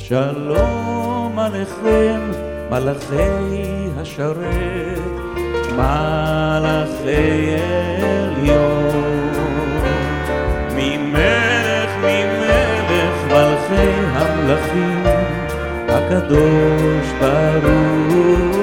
שלום עליכם מלאכי השרת, מלאכי עליון, ממלך מלכי המלכים, הקדוש ברוך